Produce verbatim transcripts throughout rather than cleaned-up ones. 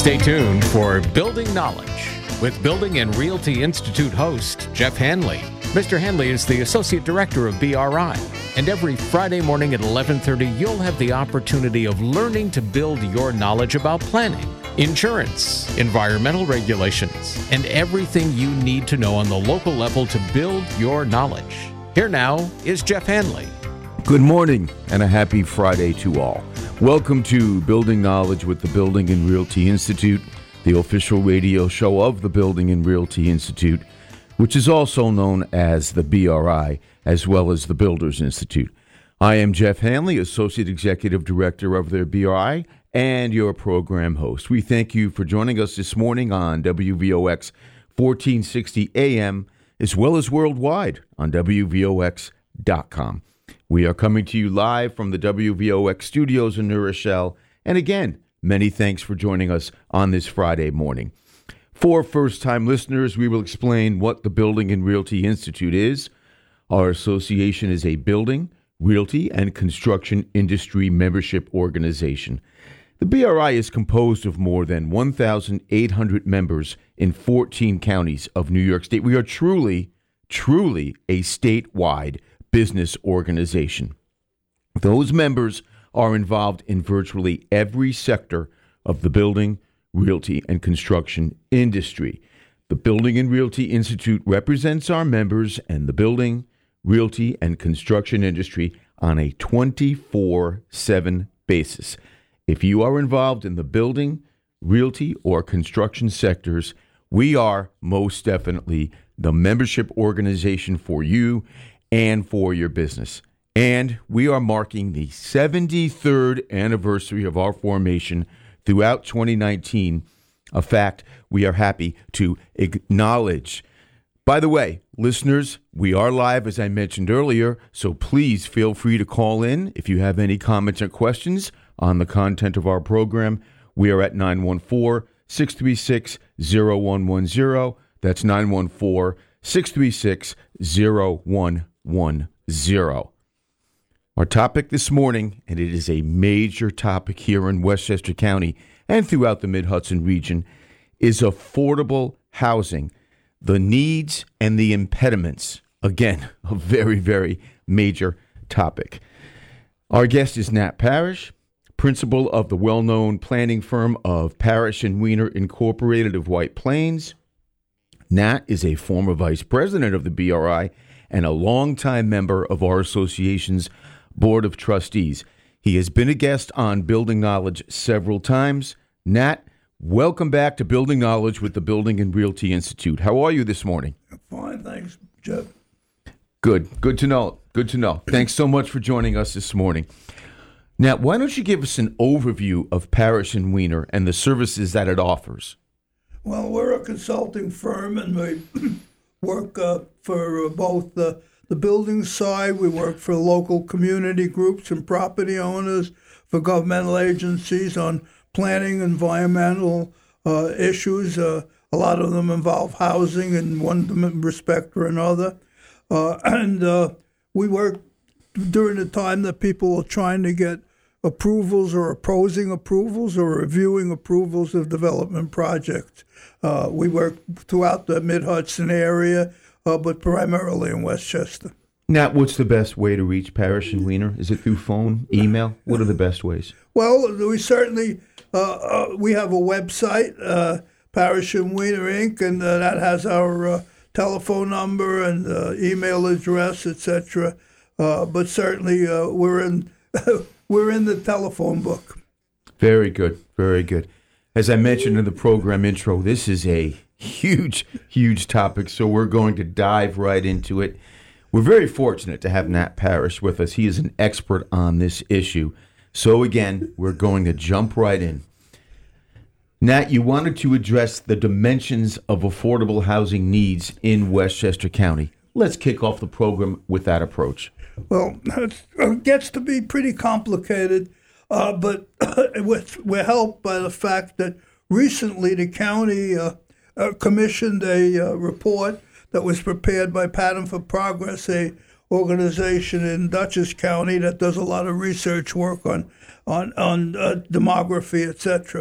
Stay tuned for Building Knowledge with Building and Realty Institute host Jeff Hanley. Mister Hanley is the Associate Director of B R I, and every Friday morning at eleven thirty, you'll have the opportunity of learning to build your knowledge about planning, insurance, environmental regulations, and everything you need to know on the local level to build your knowledge. Here now is Jeff Hanley. Good morning and a happy Friday to all. Welcome to Building Knowledge with the Building and Realty Institute, the official radio show of the Building and Realty Institute, which is also known as the B R I, as well as the Builders Institute. I am Jeff Hanley, Associate Executive Director of their B R I, and your program host. We thank you for joining us this morning on W V O X fourteen sixty A M, as well as worldwide on W V O X dot com. We are coming to you live from the W V O X studios in New Rochelle. And again, many thanks for joining us on this Friday morning. For first-time listeners, we will explain what the Building and Realty Institute is. Our association is a building, realty, and construction industry membership organization. The B R I is composed of more than one thousand eight hundred members in fourteen counties of New York State. We are truly, truly a statewide business organization. Those members are involved in virtually every sector of the building, realty, and construction industry. The Building and Realty Institute represents our members and the building, realty, and construction industry on a twenty-four seven basis. If you are involved in the building, realty, or construction sectors, we are most definitely the membership organization for you and for your business. And we are marking the seventy-third anniversary of our formation throughout twenty nineteen, a fact we are happy to acknowledge. By the way, listeners, we are live, as I mentioned earlier, so please feel free to call in if you have any comments or questions on the content of our program. We are at nine one four, six three six, zero one one zero. That's nine one four, six three six, zero one one zero. Our topic this morning, and it is a major topic here in Westchester County and throughout the Mid-Hudson region, is affordable housing, the needs and the impediments. Again, a very, very major topic. Our guest is Nat Parrish, principal of the well-known planning firm of Parrish and Wiener Incorporated of White Plains. Nat is a former vice president of the B R I and a longtime member of our association's Board of Trustees. He has been a guest on Building Knowledge several times. Nat, welcome back to Building Knowledge with the Building and Realty Institute. How are you this morning? Fine, thanks, Jeff. Good. Good to know. Good to know. Thanks so much for joining us this morning. Now, why don't you give us an overview of Parrish and Wiener and the services that it offers? Well, we're a consulting firm, and we work uh, for uh, both the, the building side. We work for local community groups and property owners, for governmental agencies on planning, environmental uh, issues. Uh, a lot of them involve housing in one respect or another. Uh, and uh, we work during the time that people are trying to get approvals or opposing approvals or reviewing approvals of development projects. Uh, we work throughout the Mid-Hudson area, uh, but primarily in Westchester. Nat, what's the best way to reach Parrish and Wiener? Is it through phone, email? What are the best ways? Well, we certainly, uh, uh, we have a website, uh, Parrish and Wiener Incorporated, and uh, that has our uh, telephone number and uh, email address, et cetera. Uh, but certainly uh, we're in we're in the telephone book. Very good, very good. As I mentioned in the program intro, this is a huge, huge topic, so we're going to dive right into it. We're very fortunate to have Nat Parrish with us. He is an expert on this issue. So again, we're going to jump right in. Nat, you wanted to address the dimensions of affordable housing needs in Westchester County. Let's kick off the program with that approach. Well, it gets to be pretty complicated, uh, but we're helped by the fact that recently the county uh, uh, commissioned a uh, report that was prepared by Pattern for Progress, a organization in Dutchess County that does a lot of research work on on on uh, demography, et cetera.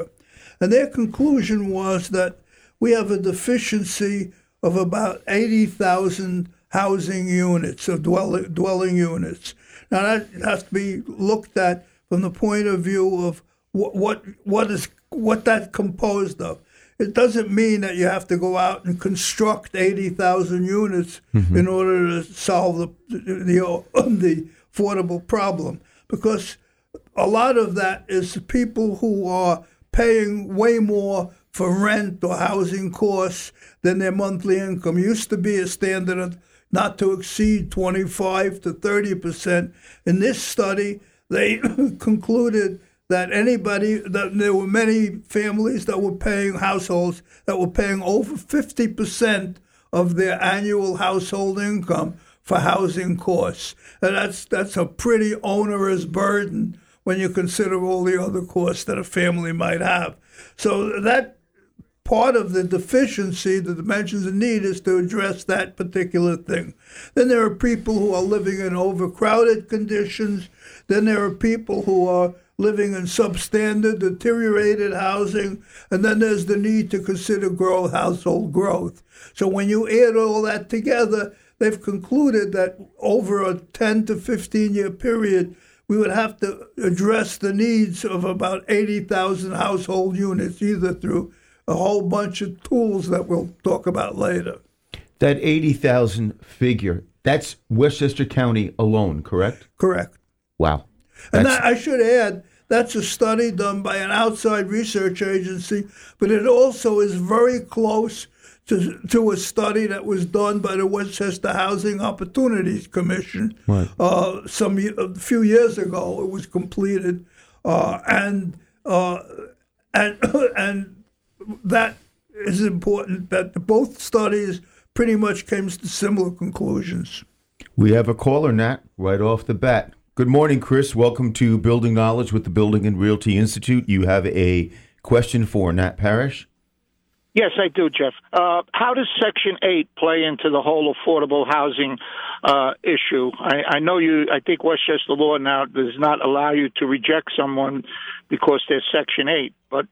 And their conclusion was that we have a deficiency of about eighty thousand housing units, or dwelling, dwelling units. Now, that has to be looked at from the point of view of what what, what is what that's composed of. It doesn't mean that you have to go out and construct eighty thousand units mm-hmm. in order to solve the, the the affordable problem, because a lot of that is people who are paying way more for rent or housing costs than their monthly income. It used to be a standard of not to exceed twenty-five to thirty percent. In this study, they concluded that anybody, that there were many families that were paying, households that were paying over fifty percent of their annual household income for housing costs. And that's that's a pretty onerous burden when you consider all the other costs that a family might have. So that part of the deficiency, the dimensions of need, is to address that particular thing. Then there are people who are living in overcrowded conditions. Then there are people who are living in substandard, deteriorated housing, and then there's the need to consider growth, household growth. So when you add all that together, they've concluded that over a ten to fifteen year period, we would have to address the needs of about eighty thousand household units, either through a whole bunch of tools that we'll talk about later. That eighty thousand figure, that's Westchester County alone, correct? Correct. Wow. And that, I should add, that's a study done by an outside research agency, but it also is very close to to a study that was done by the Westchester Housing Opportunities Commission. Right. Uh, some a few years ago, it was completed, uh, and uh, and and that is important. That both studies pretty much came to similar conclusions. We have a caller, Nat, right off the bat. Good morning, Chris. Welcome to Building Knowledge with the Building and Realty Institute. You have a question for Nat Parrish? Yes, I do, Jeff. Uh, how does Section eight play into the whole affordable housing uh, issue? I, I know you, I think Westchester law now does not allow you to reject someone because there's Section eight, but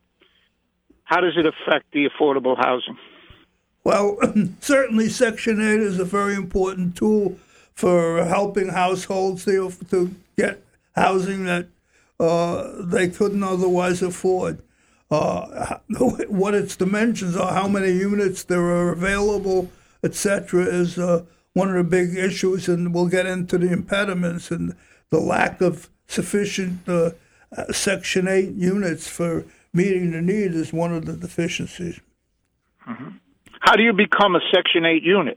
how does it affect the affordable housing? Well, certainly Section eight is a very important tool for helping households to, to get housing that uh, they couldn't otherwise afford. Uh, what its dimensions are, how many units there are available, et cetera, is uh, one of the big issues, and we'll get into the impediments and the lack of sufficient uh, Section eight units for meeting the need is one of the deficiencies. Mm-hmm. How do you become a Section eight unit?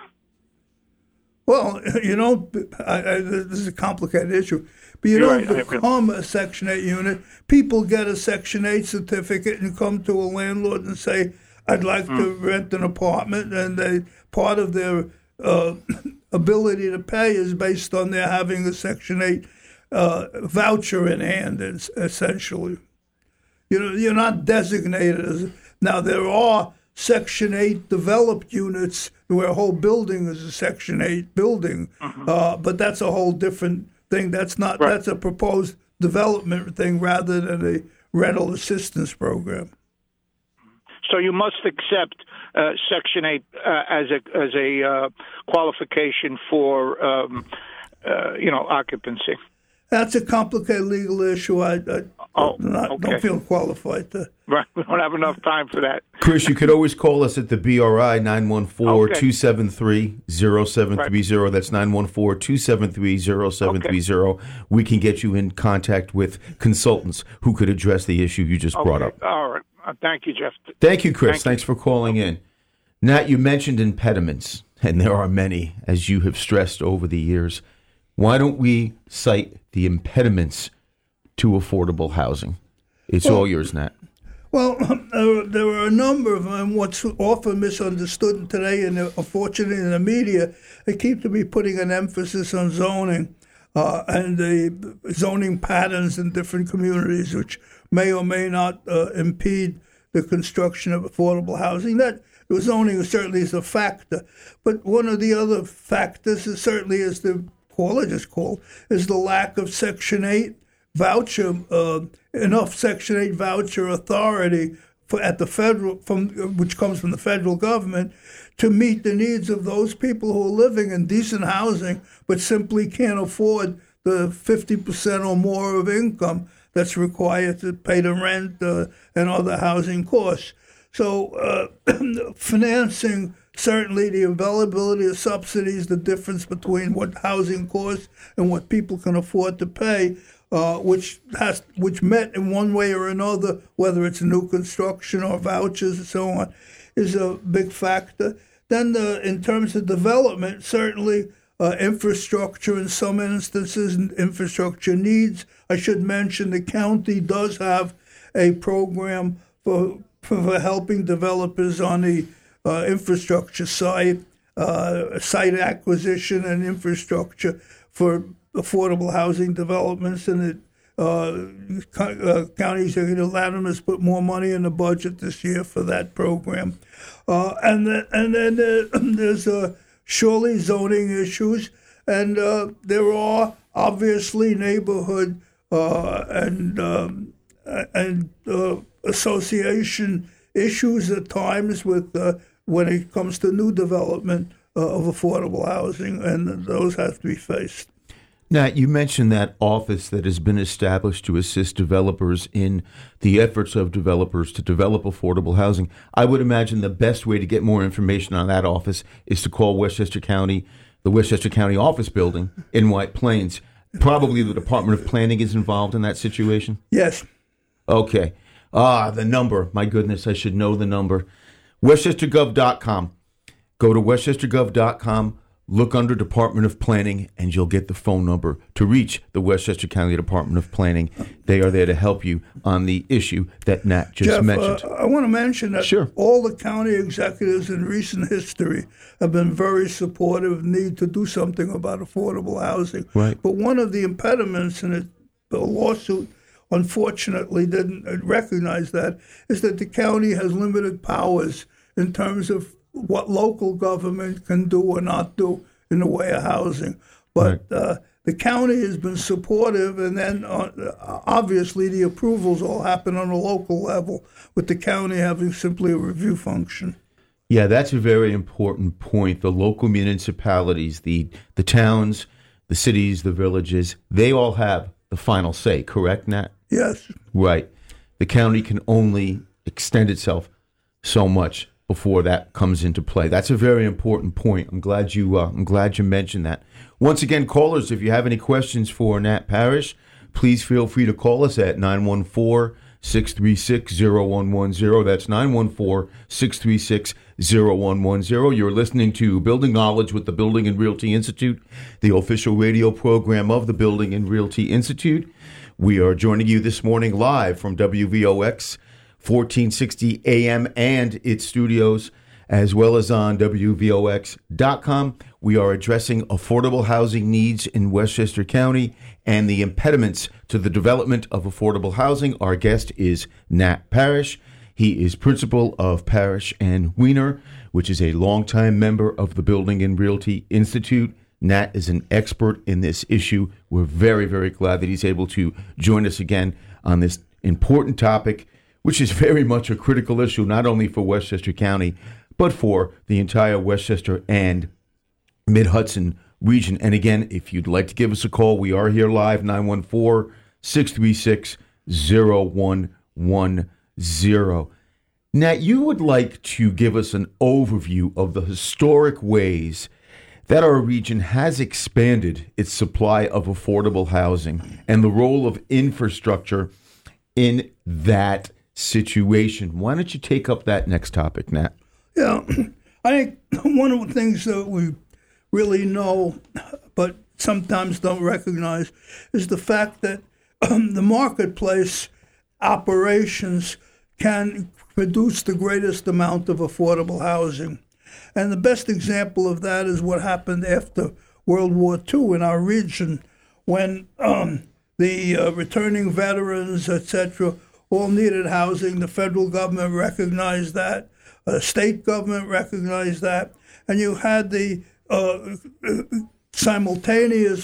Well, you know, I, I, this is a complicated issue, but you don't right, become a Section eight unit. People get a Section eight certificate and come to a landlord and say, I'd like mm. to rent an apartment, and they part of their uh, ability to pay is based on their having a Section eight uh, voucher in hand, essentially. You know, you're not designated as... Now, there are Section eight developed units where a whole building is a Section eight building, mm-hmm. uh, but that's a whole different thing. That's not right. That's a proposed development thing rather than a rental assistance program. So you must accept uh, Section eight uh, as a as a uh, qualification for um, uh, you know occupancy. That's a complicated legal issue. I, I oh, not, okay. don't feel qualified to. Right, we don't have enough time for that. Chris, you could always call us at the B R I, nine one four, two seven three, zero seven three zero. That's nine one four, two seven three, zero seven three zero. We can get you in contact with consultants who could address the issue you just okay. brought up. All right. Uh, thank you, Jeff. Thank you, Chris. Thank Thanks you. for calling in. Nat, you mentioned impediments, and there are many, as you have stressed over the years. Why don't we cite the impediments to affordable housing? It's well, all yours, Nat. Well, uh, there are a number of them. What's often misunderstood today, and unfortunately in the media, they keep to be putting an emphasis on zoning uh, and the zoning patterns in different communities, which may or may not uh, impede the construction of affordable housing. That zoning certainly is a factor, but one of the other factors is certainly is the call I just called is the lack of Section eight voucher, uh, enough Section eight voucher authority for at the federal, from which comes from the federal government, to meet the needs of those people who are living in decent housing but simply can't afford the fifty percent or more of income that's required to pay the rent uh, and other housing costs. So uh, financing, certainly the availability of subsidies, the difference between what housing costs and what people can afford to pay, uh, which has which met in one way or another, whether it's new construction or vouchers and so on, is a big factor. Then uh, in terms of development, certainly uh, infrastructure in some instances, infrastructure needs. I should mention the county does have a program for, for helping developers on the uh, infrastructure side, uh, site acquisition and infrastructure for affordable housing developments, and it Uh, uh, County Executive Lanham has put more money in the budget this year for that program. Uh, and, the, and then uh, there's uh, surely zoning issues, and uh, there are obviously neighborhood uh, and um, and uh, association issues at times with uh, when it comes to new development uh, of affordable housing, and those have to be faced. Now, you mentioned that office that has been established to assist developers in the efforts of developers to develop affordable housing. I would imagine the best way to get more information on that office is to call Westchester County, the Westchester County office building in White Plains. Probably the Department of Planning is involved in that situation? Yes. Okay. Ah, the number. My goodness, I should know the number. Westchester Gov dot com. Go to Westchester Gov dot com. Look under Department of Planning, and you'll get the phone number to reach the Westchester County Department of Planning. They are there to help you on the issue that Nat just Jeff, mentioned. Uh, I want to mention that sure. all the county executives in recent history have been very supportive, need to do something about affordable housing. Right. But one of the impediments, and it, the lawsuit unfortunately didn't recognize that, is that the county has limited powers in terms of what local government can do or not do in the way of housing. But right. uh, the county has been supportive, and then uh, obviously the approvals all happen on a local level, with the county having simply a review function. Yeah, that's a very important point. The local municipalities, the the towns, the cities, the villages, they all have the final say, correct, Nat? Yes. Right. The county can only extend itself so much before that comes into play. That's a very important point. I'm glad you uh, I'm glad you mentioned that. Once again, callers, if you have any questions for Nat Parrish, please feel free to call us at nine one four, six three six, zero one one zero. That's nine one four, six three six, zero one one zero. You're listening to Building Knowledge with the Building and Realty Institute, the official radio program of the Building and Realty Institute. We are joining you this morning live from W V O X fourteen sixty A M and its studios, as well as on W V O X dot com. We are addressing affordable housing needs in Westchester County and the impediments to the development of affordable housing. Our guest is Nat Parrish. He is principal of Parrish and Wiener, which is a longtime member of the Building and Realty Institute. Nat is an expert in this issue. We're very, very glad that he's able to join us again on this important topic, which is very much a critical issue, not only for Westchester County, but for the entire Westchester and Mid-Hudson region. And again, if you'd like to give us a call, we are here live, nine one four, six three six, zero one one zero. Nat, you would like to give us an overview of the historic ways that our region has expanded its supply of affordable housing and the role of infrastructure in that situation. Why don't you take up that next topic, Nat? Yeah, I think one of the things that we really know, but sometimes don't recognize, is the fact that um, the marketplace operations can produce the greatest amount of affordable housing. And the best example of that is what happened after World War Two in our region, when um, the uh, returning veterans, et cetera, all needed housing. The federal government recognized that. The state government recognized that. And you had the uh, simultaneous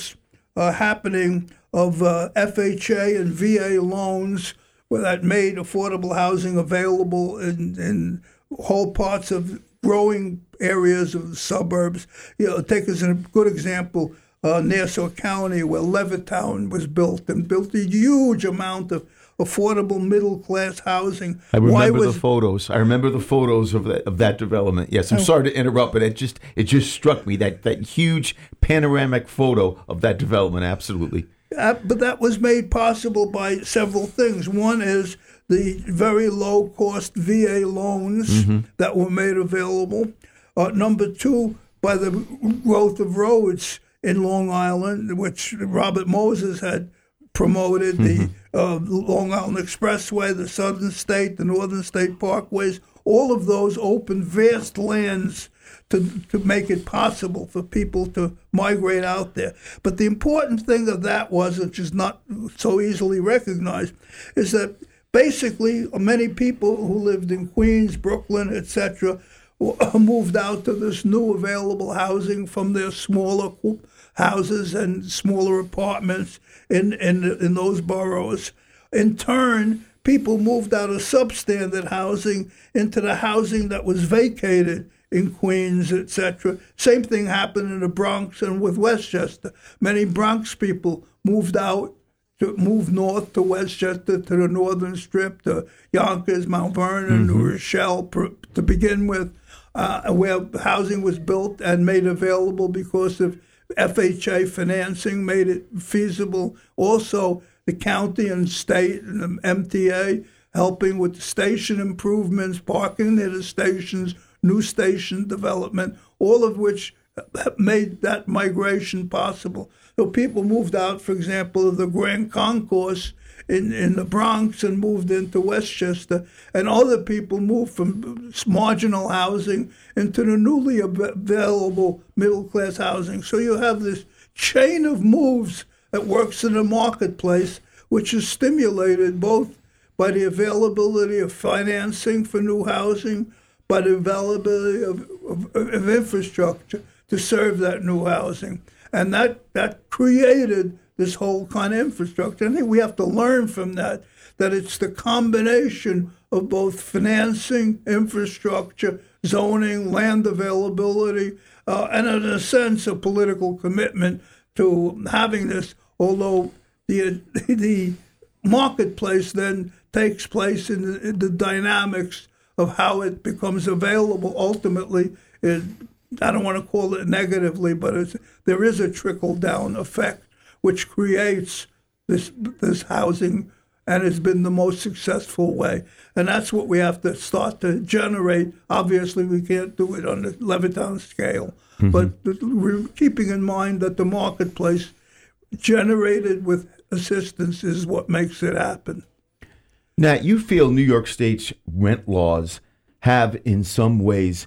uh, happening of uh, F H A and V A loans where that made affordable housing available in, in whole parts of growing areas of the suburbs. You know, take as a good example, uh, Nassau County, where Levittown was built and built a huge amount of affordable middle-class housing. I remember Why was, the photos. I remember the photos of that of that development. Yes, I'm oh. sorry to interrupt, but it just it just struck me that that huge panoramic photo of that development. Absolutely. Uh, but that was made possible by several things. One is the very low-cost V A loans mm-hmm. that were made available. Uh, number two, by the growth of roads in Long Island, which Robert Moses had promoted, mm-hmm. the uh, Long Island Expressway, the Southern State, the Northern State Parkways. All of those opened vast lands to to make it possible for people to migrate out there. But the important thing of that was, which is not so easily recognized, is that basically many people who lived in Queens, Brooklyn, et cetera, moved out to this new available housing from their smaller houses and smaller apartments in, in, in those boroughs. In turn, people moved out of substandard housing into the housing that was vacated in Queens, et cetera. Same thing happened in the Bronx and with Westchester. Many Bronx people moved out, to move north to Westchester, to the Northern Strip, to Yonkers, Mount Vernon, mm-hmm. New Rochelle, to begin with, uh, where housing was built and made available because of F H A financing, made it feasible. Also, the county and state and the M T A helping with the station improvements, parking near the stations, new station development, all of which made that migration possible. So people moved out, for example, of the Grand Concourse in, in the Bronx and moved into Westchester, and other people moved from marginal housing into the newly available middle-class housing. So you have this chain of moves that works in the marketplace, which is stimulated both by the availability of financing for new housing, by the availability of, of, of infrastructure to serve that new housing. And that, that created this whole kind of infrastructure. I think we have to learn from that, that it's the combination of both financing, infrastructure, zoning, land availability, uh, and in a sense, a political commitment to having this, although the the marketplace then takes place in the, in the dynamics of how it becomes available ultimately. It, I don't want to call it negatively, but it's, there is a trickle-down effect which creates this this housing, and it's been the most successful way. And that's what we have to start to generate. Obviously, we can't do it on the Levittown scale, mm-hmm. but we're keeping in mind that the marketplace generated with assistance is what makes it happen. Now, you feel New York State's rent laws have, in some ways,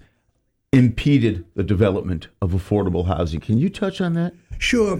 impeded the development of affordable housing. Can you touch on that? Sure.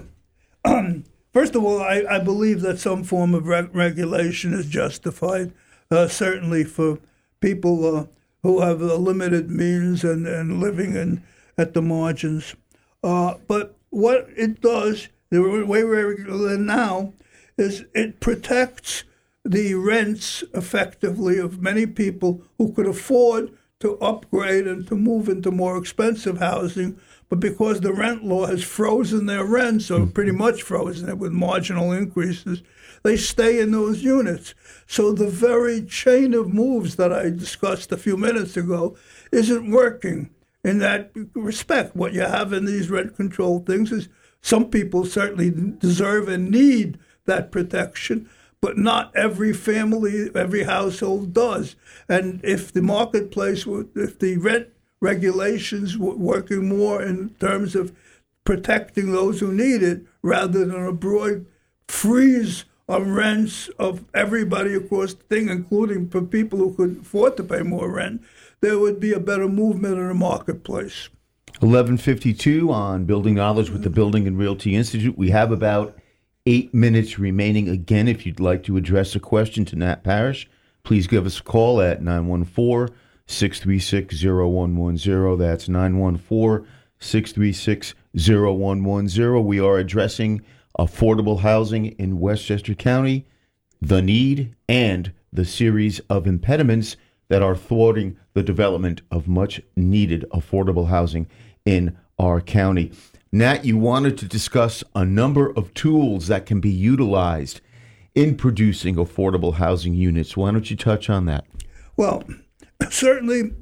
Um, first of all, I, I believe that some form of re- regulation is justified, uh, certainly for people uh, who have a limited means and, and living in at the margins. Uh, but what it does, the way we're regular now, is it protects the rents effectively of many people who could afford to upgrade and to move into more expensive housing, but because the rent law has frozen their rents, or pretty much frozen it with marginal increases, they stay in those units. So the very chain of moves that I discussed a few minutes ago isn't working in that respect. What you have in these rent control things is some people certainly deserve and need that protection, but not every family, every household does. And if the marketplace, if the rent regulations were working more in terms of protecting those who need it, rather than a broad freeze on rents of everybody across the thing, including for people who could afford to pay more rent, there would be a better movement in the marketplace. eleven fifty-two on Building Knowledge with the Building and Realty Institute. We have about eight minutes remaining. Again, if you'd like to address a question to Nat Parrish, please give us a call at nine one four, six three six, zero one one zero. That's nine one four, six three six, zero one one zero. We are addressing affordable housing in Westchester County, the need, and the series of impediments that are thwarting the development of much needed affordable housing in our county. Nat, you wanted to discuss a number of tools that can be utilized in producing affordable housing units. Why don't you touch on that? Well, certainly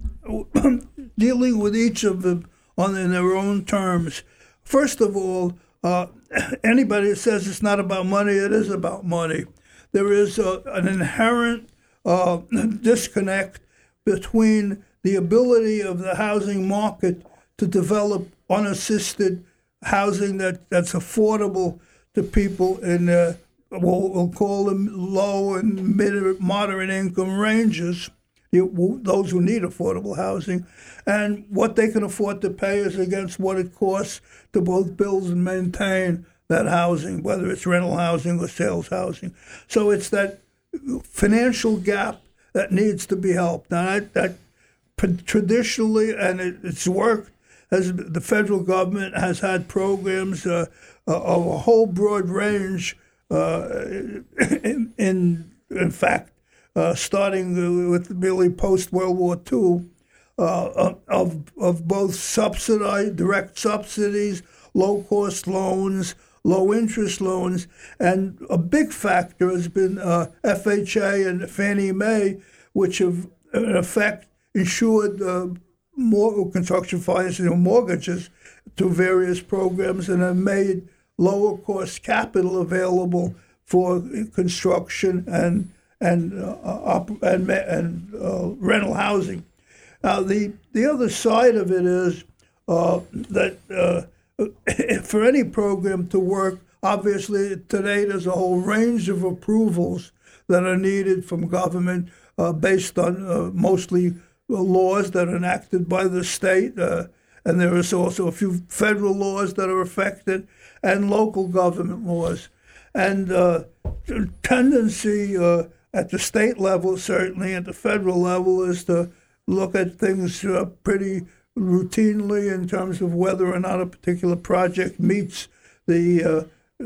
dealing with each of them on in their own terms. First of all, uh, anybody that says it's not about money, it is about money. There is a, an inherent uh, disconnect between the ability of the housing market to develop unassisted housing that, that's affordable to people in, uh, we'll, we'll call them low and mid, moderate income ranges, you, those who need affordable housing, and what they can afford to pay is against what it costs to both build and maintain that housing, whether it's rental housing or sales housing. So it's that financial gap that needs to be helped. Now, that, that traditionally, and it, it's worked, as the federal government has had programs uh, of a whole broad range, uh, in, in, in fact, uh, starting with really post-World War Two, uh, of, of both subsidized, direct subsidies, low-cost loans, low-interest loans, and a big factor has been uh, F H A and Fannie Mae, which have, in effect, insured uh, more construction financing or mortgages to various programs and have made lower-cost capital available for construction and and uh, op- and, and uh, rental housing. Now, the the other side of it is uh, that. Uh, For any program to work, obviously today there's a whole range of approvals that are needed from government uh, based on uh, mostly laws that are enacted by the state, uh, and there is also a few federal laws that are affected, and local government laws. And uh, tendency uh, at the state level, certainly at the federal level, is to look at things uh, pretty routinely in terms of whether or not a particular project meets the uh,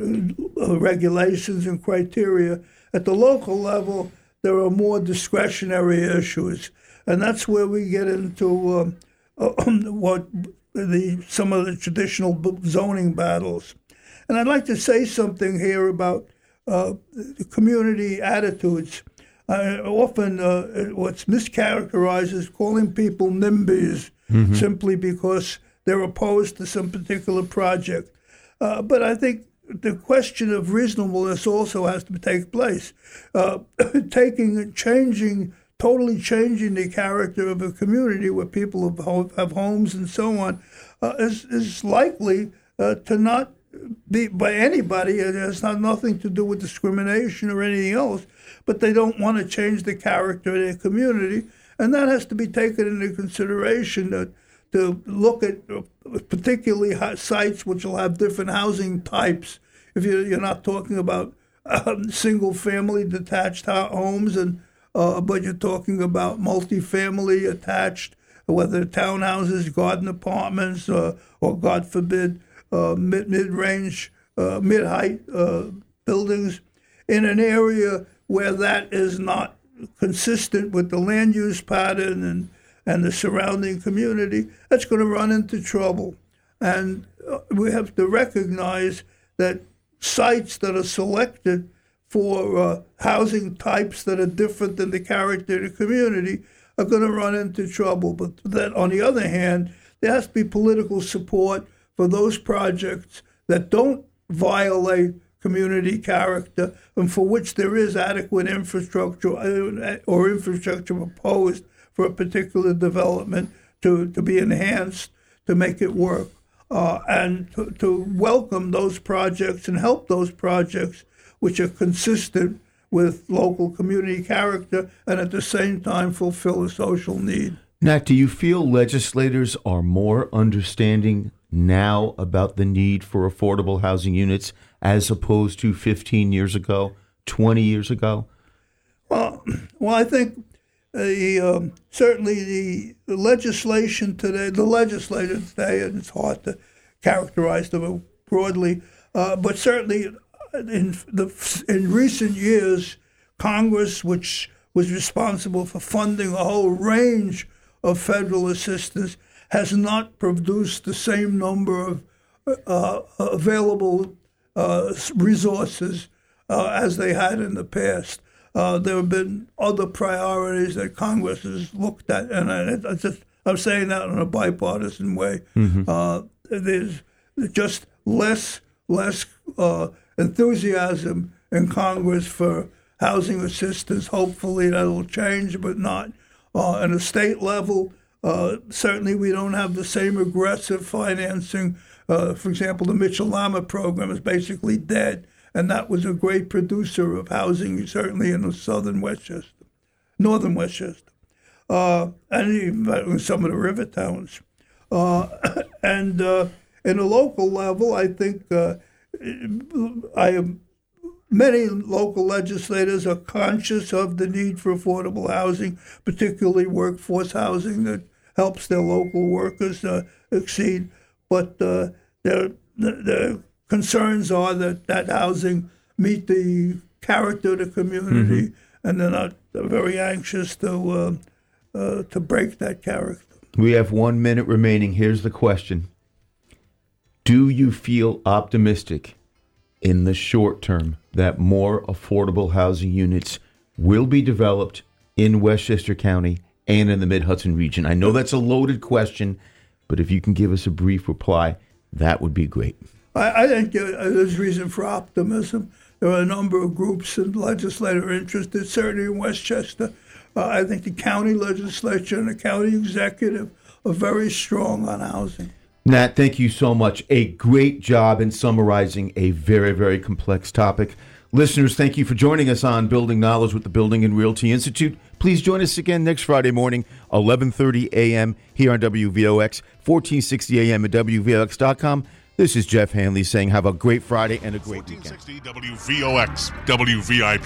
uh, regulations and criteria. At the local level, there are more discretionary issues, and that's where we get into um, uh, what the some of the traditional zoning battles. And I'd like to say something here about uh, the community attitudes. Uh, often uh, what's mischaracterized is calling people NIMBYs, mm-hmm. simply because they're opposed to some particular project. Uh, but I think the question of reasonableness also has to take place. Uh, taking, changing, totally changing the character of a community where people have, have homes and so on uh, is, is likely uh, to not be by anybody. It has not nothing to do with discrimination or anything else, but they don't want to change the character of their community. And that has to be taken into consideration to, to look at particularly sites which will have different housing types. If you're, you're not talking about um, single-family detached homes, and uh, but you're talking about multifamily attached, whether townhouses, garden apartments, uh, or God forbid, uh, mid mid-range, uh, mid-height uh, buildings in an area where that is not consistent with the land use pattern and, and the surrounding community, that's going to run into trouble. And we have to recognize that sites that are selected for uh, housing types that are different than the character of the community are going to run into trouble. But then, on the other hand, there has to be political support for those projects that don't violate community character and for which there is adequate infrastructure or infrastructure proposed for a particular development to, to be enhanced to make it work. Uh, and to, to welcome those projects and help those projects which are consistent with local community character and at the same time fulfill a social need. Nat, do you feel legislators are more understanding now about the need for affordable housing units as opposed to fifteen years ago, twenty years ago? Well, well, I think the um, certainly the, the legislation today, the legislators today, and it's hard to characterize them broadly, Uh, but certainly in the in recent years, Congress, which was responsible for funding a whole range of federal assistance, has not produced the same number of uh, available uh, resources uh, as they had in the past. Uh, there have been other priorities that Congress has looked at, and I, I just, I'm saying that in a bipartisan way. Mm-hmm. Uh, there's just less less uh, enthusiasm in Congress for housing assistance. Hopefully that will change, but not. Uh, at a state level, uh, certainly we don't have the same aggressive financing. Uh, for example, the Mitchell-Lama program is basically dead, and that was a great producer of housing, certainly in the southern Westchester, northern Westchester, uh, and even in some of the river towns. Uh, and uh, in a local level, I think uh, I am. Many local legislators are conscious of the need for affordable housing, particularly workforce housing that helps their local workers uh, exceed. But uh, their, their concerns are that that housing meet the character of the community, mm-hmm. and they're not they're very anxious to uh, uh, to break that character. We have one minute remaining. Here's the question. Do you feel optimistic in the short term that more affordable housing units will be developed in Westchester County and in the Mid-Hudson region? I know that's a loaded question, but if you can give us a brief reply, that would be great. I, I think there's reason for optimism. There are a number of groups and legislators interested, certainly in Westchester. Uh, I think the county legislature and the county executive are very strong on housing. Nat, thank you so much. A great job in summarizing a very, very complex topic. Listeners, thank you for joining us on Building Knowledge with the Building and Realty Institute. Please join us again next Friday morning, eleven thirty a.m. here on W V O X, fourteen sixty a.m. at W V O X dot com. This is Jeff Hanley saying have a great Friday and a great weekend. fourteen sixty W V O X, W V I P.